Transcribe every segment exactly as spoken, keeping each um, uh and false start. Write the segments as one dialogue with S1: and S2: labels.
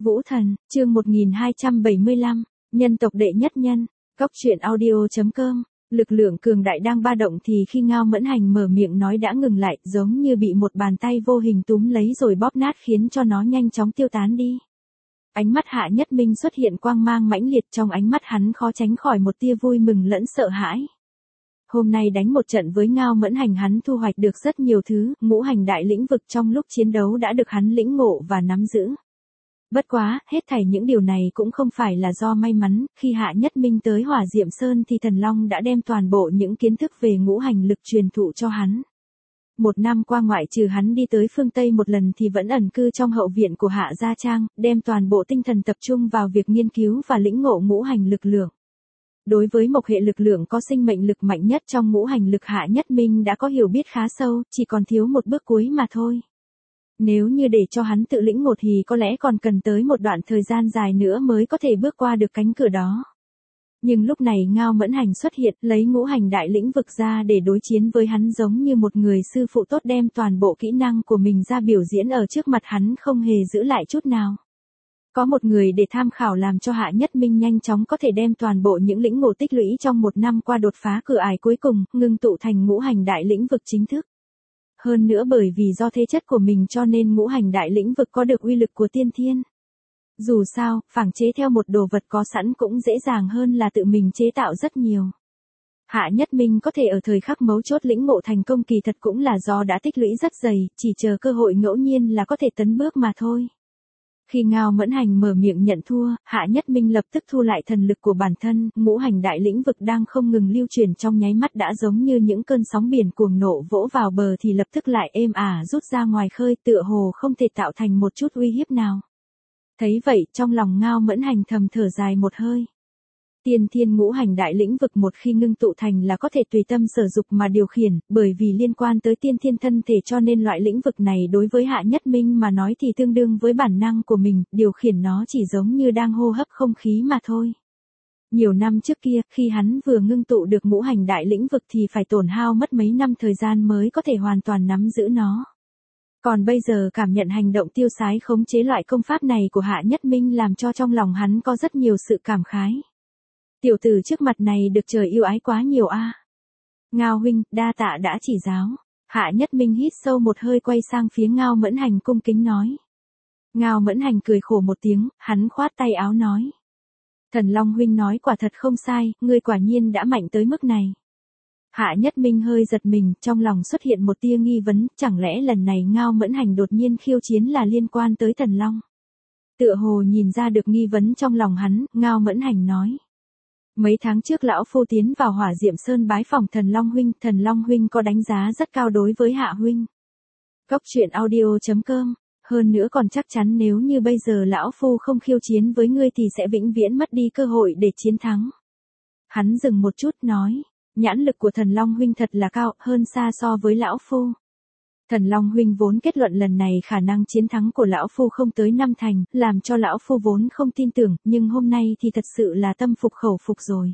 S1: Vũ Thần, chương một nghìn hai trăm bảy mươi lăm, nhân tộc đệ nhất nhân, Cóc truyện audio chấm com. Lực lượng cường đại đang ba động thì khi Ngao Mẫn Hành mở miệng nói đã ngừng lại, giống như bị một bàn tay vô hình túm lấy rồi bóp nát khiến cho nó nhanh chóng tiêu tán đi. Ánh mắt Hạ Nhất Minh xuất hiện quang mang mãnh liệt, trong ánh mắt hắn khó tránh khỏi một tia vui mừng lẫn sợ hãi. Hôm nay đánh một trận với Ngao Mẫn Hành hắn thu hoạch được rất nhiều thứ, ngũ hành đại lĩnh vực trong lúc chiến đấu đã được hắn lĩnh ngộ và nắm giữ. Bất quá, hết thảy những điều này cũng không phải là do may mắn, khi Hạ Nhất Minh tới Hỏa Diệm Sơn thì Thần Long đã đem toàn bộ những kiến thức về ngũ hành lực truyền thụ cho hắn. Một năm qua ngoại trừ hắn đi tới phương Tây một lần thì vẫn ẩn cư trong hậu viện của Hạ Gia Trang, đem toàn bộ tinh thần tập trung vào việc nghiên cứu và lĩnh ngộ ngũ hành lực lượng. Đối với một hệ lực lượng có sinh mệnh lực mạnh nhất trong ngũ hành lực, Hạ Nhất Minh đã có hiểu biết khá sâu, chỉ còn thiếu một bước cuối mà thôi. Nếu như để cho hắn tự lĩnh ngộ thì có lẽ còn cần tới một đoạn thời gian dài nữa mới có thể bước qua được cánh cửa đó. Nhưng lúc này Ngao Mẫn Hành xuất hiện, lấy ngũ hành đại lĩnh vực ra để đối chiến với hắn, giống như một người sư phụ tốt đem toàn bộ kỹ năng của mình ra biểu diễn ở trước mặt hắn, không hề giữ lại chút nào. Có một người để tham khảo làm cho Hạ Nhất Minh nhanh chóng có thể đem toàn bộ những lĩnh ngộ tích lũy trong một năm qua đột phá cửa ải cuối cùng, ngưng tụ thành ngũ hành đại lĩnh vực chính thức. Hơn nữa bởi vì do thế chất của mình cho nên ngũ hành đại lĩnh vực có được uy lực của tiên thiên. Dù sao, phảng chế theo một đồ vật có sẵn cũng dễ dàng hơn là tự mình chế tạo rất nhiều. Hạ Nhất Minh có thể ở thời khắc mấu chốt lĩnh ngộ thành công kỳ thật cũng là do đã tích lũy rất dày, chỉ chờ cơ hội ngẫu nhiên là có thể tấn bước mà thôi. Khi Ngao Mẫn Hành mở miệng nhận thua, Hạ Nhất Minh lập tức thu lại thần lực của bản thân, ngũ hành đại lĩnh vực đang không ngừng lưu chuyển trong nháy mắt đã giống như những cơn sóng biển cuồng nộ vỗ vào bờ thì lập tức lại êm ả rút ra ngoài khơi, tựa hồ không thể tạo thành một chút uy hiếp nào. Thấy vậy, trong lòng Ngao Mẫn Hành thầm thở dài một hơi. Tiên thiên ngũ hành đại lĩnh vực một khi ngưng tụ thành là có thể tùy tâm sở dục mà điều khiển, bởi vì liên quan tới tiên thiên thân thể cho nên loại lĩnh vực này đối với Hạ Nhất Minh mà nói thì tương đương với bản năng của mình, điều khiển nó chỉ giống như đang hô hấp không khí mà thôi. Nhiều năm trước kia, khi hắn vừa ngưng tụ được ngũ hành đại lĩnh vực thì phải tổn hao mất mấy năm thời gian mới có thể hoàn toàn nắm giữ nó. Còn bây giờ cảm nhận hành động tiêu sái khống chế loại công pháp này của Hạ Nhất Minh làm cho trong lòng hắn có rất nhiều sự cảm khái. Tiểu tử trước mặt này được trời yêu ái quá nhiều a. À. Ngao huynh, đa tạ đã chỉ giáo. Hạ Nhất Minh hít sâu một hơi quay sang phía Ngao Mẫn Hành cung kính nói. Ngao Mẫn Hành cười khổ một tiếng, hắn khoát tay áo nói. Thần Long huynh nói quả thật không sai, ngươi quả nhiên đã mạnh tới mức này. Hạ Nhất Minh hơi giật mình, trong lòng xuất hiện một tia nghi vấn, chẳng lẽ lần này Ngao Mẫn Hành đột nhiên khiêu chiến là liên quan tới Thần Long. Tựa hồ nhìn ra được nghi vấn trong lòng hắn, Ngao Mẫn Hành nói. Mấy tháng trước lão phu tiến vào Hỏa Diệm Sơn bái phỏng Thần Long huynh, Thần Long huynh có đánh giá rất cao đối với Hạ huynh. Cóc truyện audio chấm com, hơn nữa còn chắc chắn nếu như bây giờ lão phu không khiêu chiến với ngươi thì sẽ vĩnh viễn mất đi cơ hội để chiến thắng. Hắn dừng một chút nói, nhãn lực của Thần Long huynh thật là cao, hơn xa so với lão phu. Thần Long huynh vốn kết luận lần này khả năng chiến thắng của lão phu không tới năm thành, làm cho lão phu vốn không tin tưởng, nhưng hôm nay thì thật sự là tâm phục khẩu phục rồi.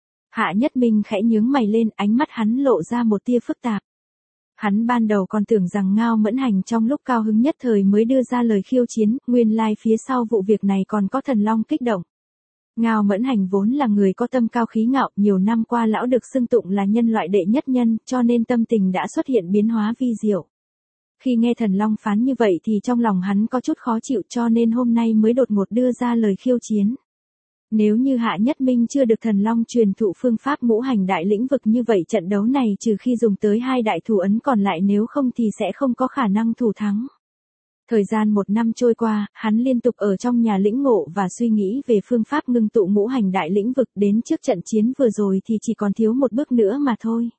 S1: Hạ Nhất Minh khẽ nhướng mày lên, ánh mắt hắn lộ ra một tia phức tạp. Hắn ban đầu còn tưởng rằng Ngao Mẫn Hành trong lúc cao hứng nhất thời mới đưa ra lời khiêu chiến, nguyên lai phía sau vụ việc này còn có Thần Long kích động. Ngao Mẫn Hành vốn là người có tâm cao khí ngạo, nhiều năm qua lão được xưng tụng là nhân loại đệ nhất nhân, cho nên tâm tình đã xuất hiện biến hóa vi diệu. Khi nghe Thần Long phán như vậy thì trong lòng hắn có chút khó chịu cho nên hôm nay mới đột ngột đưa ra lời khiêu chiến. Nếu như Hạ Nhất Minh chưa được Thần Long truyền thụ phương pháp ngũ hành đại lĩnh vực như vậy trận đấu này trừ khi dùng tới hai đại thủ ấn còn lại nếu không thì sẽ không có khả năng thủ thắng. Thời gian một năm trôi qua, hắn liên tục ở trong nhà lĩnh ngộ và suy nghĩ về phương pháp ngưng tụ ngũ hành đại lĩnh vực, đến trước trận chiến vừa rồi thì chỉ còn thiếu một bước nữa mà thôi.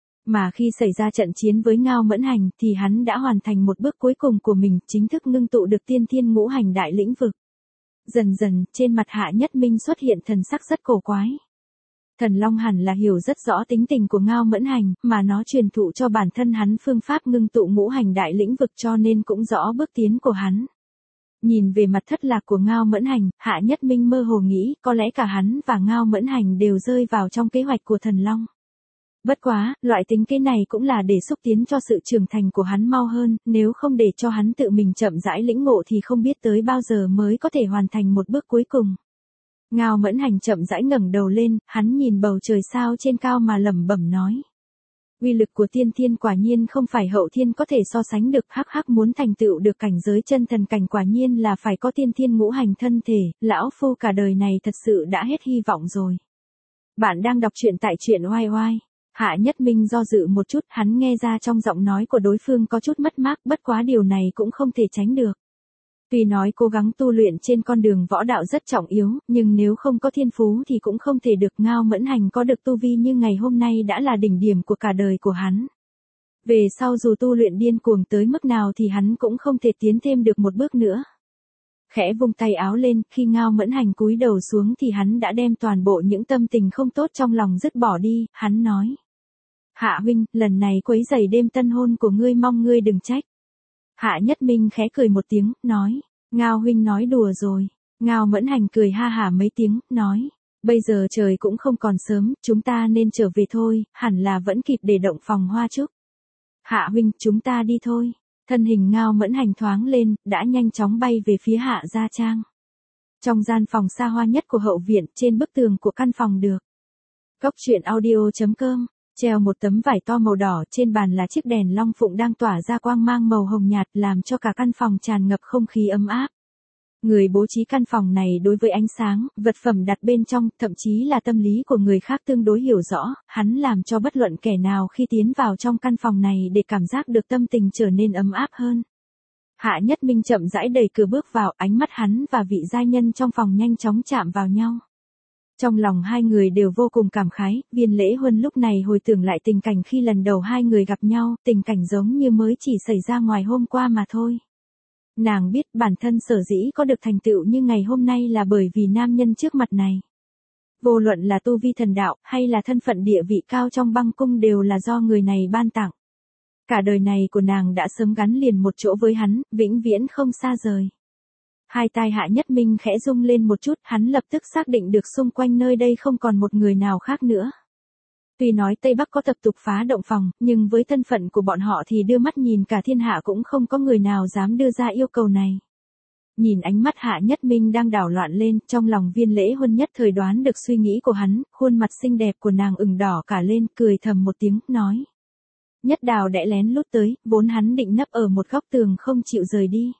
S1: Mà khi xảy ra trận chiến với Ngao Mẫn Hành thì hắn đã hoàn thành một bước cuối cùng của mình, chính thức ngưng tụ được tiên thiên ngũ hành đại lĩnh vực. Dần dần, trên mặt Hạ Nhất Minh xuất hiện thần sắc rất cổ quái. Thần Long hẳn là hiểu rất rõ tính tình của Ngao Mẫn Hành, mà nó truyền thụ cho bản thân hắn phương pháp ngưng tụ ngũ hành đại lĩnh vực cho nên cũng rõ bước tiến của hắn. Nhìn về mặt thất lạc của Ngao Mẫn Hành, Hạ Nhất Minh mơ hồ nghĩ có lẽ cả hắn và Ngao Mẫn Hành đều rơi vào trong kế hoạch của Thần Long. Bất quá, loại tính kế này cũng là để xúc tiến cho sự trưởng thành của hắn mau hơn, nếu không để cho hắn tự mình chậm rãi lĩnh ngộ thì không biết tới bao giờ mới có thể hoàn thành một bước cuối cùng. Ngao Mẫn Hành chậm rãi ngẩng đầu lên, hắn nhìn bầu trời sao trên cao mà lẩm bẩm nói. Uy lực của tiên thiên quả nhiên không phải hậu thiên có thể so sánh được, hắc hắc muốn thành tựu được cảnh giới chân thần cảnh quả nhiên là phải có tiên thiên ngũ hành thân thể, lão phu cả đời này thật sự đã hết hy vọng rồi. Bạn đang đọc truyện tại truyện oai oai. Hạ Nhất Minh do dự một chút, hắn nghe ra trong giọng nói của đối phương có chút mất mát, bất quá điều này cũng không thể tránh được. Tuy nói cố gắng tu luyện trên con đường võ đạo rất trọng yếu, nhưng nếu không có thiên phú thì cũng không thể được. Ngao Mẫn Hành có được tu vi như ngày hôm nay đã là đỉnh điểm của cả đời của hắn. Về sau dù tu luyện điên cuồng tới mức nào thì hắn cũng không thể tiến thêm được một bước nữa. Khẽ vung tay áo lên, khi Ngao Mẫn Hành cúi đầu xuống thì hắn đã đem toàn bộ những tâm tình không tốt trong lòng dứt bỏ đi, hắn nói. Hạ huynh, lần này quấy rầy đêm tân hôn của ngươi, mong ngươi đừng trách. Hạ Nhất Minh khẽ cười một tiếng, nói, Ngao huynh nói đùa rồi. Ngao Mẫn Hành cười ha hả mấy tiếng, nói, bây giờ trời cũng không còn sớm, chúng ta nên trở về thôi, hẳn là vẫn kịp để động phòng hoa trúc. Hạ huynh, chúng ta đi thôi. Thân hình Ngao Mẫn Hành thoáng lên, đã nhanh chóng bay về phía Hạ gia trang. Trong gian phòng xa hoa nhất của hậu viện, trên bức tường của căn phòng được. Cốc truyện audio chấm com treo một tấm vải to màu đỏ, trên bàn là chiếc đèn long phụng đang tỏa ra quang mang màu hồng nhạt, làm cho cả căn phòng tràn ngập không khí ấm áp. Người bố trí căn phòng này đối với ánh sáng, vật phẩm đặt bên trong, thậm chí là tâm lý của người khác tương đối hiểu rõ, hắn làm cho bất luận kẻ nào khi tiến vào trong căn phòng này để cảm giác được tâm tình trở nên ấm áp hơn. Hạ Nhất Minh chậm rãi đẩy cửa bước vào, ánh mắt hắn và vị giai nhân trong phòng nhanh chóng chạm vào nhau. Trong lòng hai người đều vô cùng cảm khái, Viên Lễ Huân lúc này hồi tưởng lại tình cảnh khi lần đầu hai người gặp nhau, tình cảnh giống như mới chỉ xảy ra ngoài hôm qua mà thôi. Nàng biết bản thân sở dĩ có được thành tựu như ngày hôm nay là bởi vì nam nhân trước mặt này. Vô luận là tu vi thần đạo, hay là thân phận địa vị cao trong băng cung đều là do người này ban tặng. Cả đời này của nàng đã sớm gắn liền một chỗ với hắn, vĩnh viễn không xa rời. Hai tai Hạ Nhất Minh khẽ rung lên một chút, hắn lập tức xác định được xung quanh nơi đây không còn một người nào khác nữa. Tuy nói Tây Bắc có tập tục phá động phòng, nhưng với thân phận của bọn họ thì đưa mắt nhìn cả thiên hạ cũng không có người nào dám đưa ra yêu cầu này. Nhìn ánh mắt Hạ Nhất Minh đang đảo loạn lên, trong lòng Viên Lễ Huân nhất thời đoán được suy nghĩ của hắn, khuôn mặt xinh đẹp của nàng ửng đỏ cả lên, cười thầm một tiếng, nói. Nhất Đào đẽ lén lút tới, vốn hắn định nấp ở một góc tường không chịu rời đi.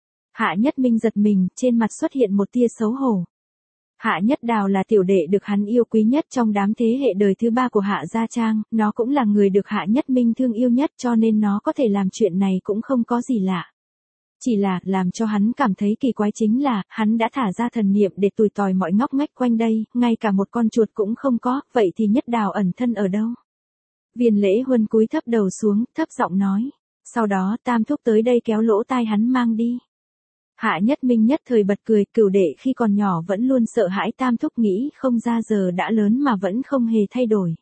S1: Hạ Nhất Minh giật mình, trên mặt xuất hiện một tia xấu hổ. Hạ Nhất Đào là tiểu đệ được hắn yêu quý nhất trong đám thế hệ đời thứ ba của Hạ Gia Trang, nó cũng là người được Hạ Nhất Minh thương yêu nhất cho nên nó có thể làm chuyện này cũng không có gì lạ. Chỉ là, làm cho hắn cảm thấy kỳ quái chính là, hắn đã thả ra thần niệm để tùi tòi mọi ngóc ngách quanh đây, ngay cả một con chuột cũng không có, vậy thì Nhất Đào ẩn thân ở đâu? Viên Lễ Huân cúi thấp đầu xuống, thấp giọng nói. Sau đó Tam Thúc tới đây kéo lỗ tai hắn mang đi. Hạ Nhất Minh nhất thời bật cười, cửu đệ khi còn nhỏ vẫn luôn sợ hãi Tam Thúc, nghĩ không ra giờ đã lớn mà vẫn không hề thay đổi.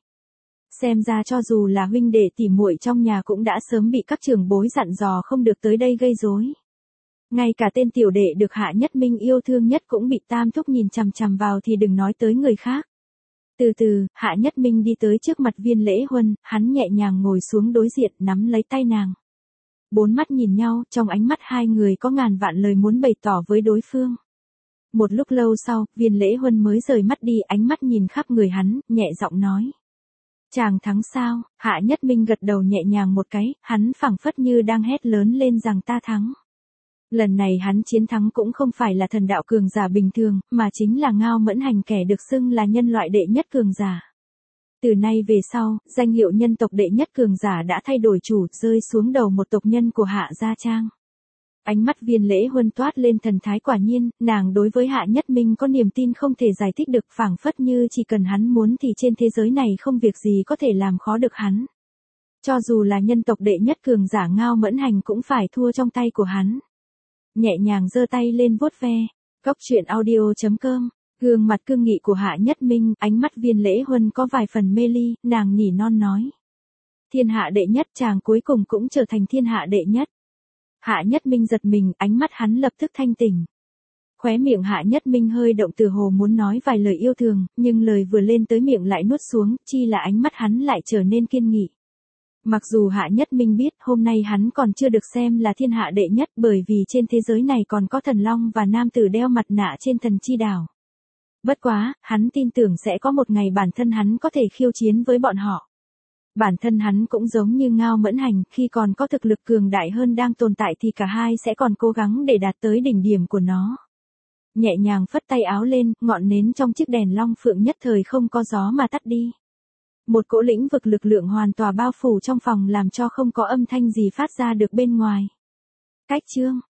S1: Xem ra cho dù là huynh đệ tỉ muội trong nhà cũng đã sớm bị các trưởng bối dặn dò không được tới đây gây rối. Ngay cả tên tiểu đệ được Hạ Nhất Minh yêu thương nhất cũng bị Tam Thúc nhìn chằm chằm vào thì đừng nói tới người khác. Từ từ, Hạ Nhất Minh đi tới trước mặt Viên Lễ Huân, hắn nhẹ nhàng ngồi xuống đối diện, nắm lấy tay nàng. Bốn mắt nhìn nhau, trong ánh mắt hai người có ngàn vạn lời muốn bày tỏ với đối phương. Một lúc lâu sau, Viên Lễ Huân mới rời mắt đi, ánh mắt nhìn khắp người hắn, nhẹ giọng nói. Chàng thắng sao? Hạ Nhất Minh gật đầu nhẹ nhàng một cái, hắn phảng phất như đang hét lớn lên rằng ta thắng. Lần này hắn chiến thắng cũng không phải là thần đạo cường giả bình thường, mà chính là Ngao Mẫn Hành, kẻ được xưng là nhân loại đệ nhất cường giả. Từ nay về sau, danh hiệu nhân tộc đệ nhất cường giả đã thay đổi chủ, rơi xuống đầu một tộc nhân của Hạ Gia Trang. Ánh mắt Viên Lễ Huân toát lên thần thái, quả nhiên, nàng đối với Hạ Nhất Minh có niềm tin không thể giải thích được, phảng phất như chỉ cần hắn muốn thì trên thế giới này không việc gì có thể làm khó được hắn. Cho dù là nhân tộc đệ nhất cường giả Ngao Mẫn Hành cũng phải thua trong tay của hắn. Nhẹ nhàng giơ tay lên vuốt ve. Cốc truyện audio chấm com Gương mặt cương nghị của Hạ Nhất Minh, ánh mắt Viên Lễ Huân có vài phần mê ly, nàng nỉ non nói. Thiên hạ đệ nhất, chàng cuối cùng cũng trở thành thiên hạ đệ nhất. Hạ Nhất Minh giật mình, ánh mắt hắn lập tức thanh tỉnh. Khóe miệng Hạ Nhất Minh hơi động từ hồ muốn nói vài lời yêu thương, nhưng lời vừa lên tới miệng lại nuốt xuống, chi là ánh mắt hắn lại trở nên kiên nghị. Mặc dù Hạ Nhất Minh biết hôm nay hắn còn chưa được xem là thiên hạ đệ nhất bởi vì trên thế giới này còn có thần long và nam tử đeo mặt nạ trên thần chi đảo. Bất quá, hắn tin tưởng sẽ có một ngày bản thân hắn có thể khiêu chiến với bọn họ. Bản thân hắn cũng giống như Ngao Mẫn Hành, khi còn có thực lực cường đại hơn đang tồn tại thì cả hai sẽ còn cố gắng để đạt tới đỉnh điểm của nó. Nhẹ nhàng phất tay áo lên, ngọn nến trong chiếc đèn long phượng nhất thời không có gió mà tắt đi. Một cỗ lĩnh vực lực lượng hoàn toàn bao phủ trong phòng làm cho không có âm thanh gì phát ra được bên ngoài. Cách chương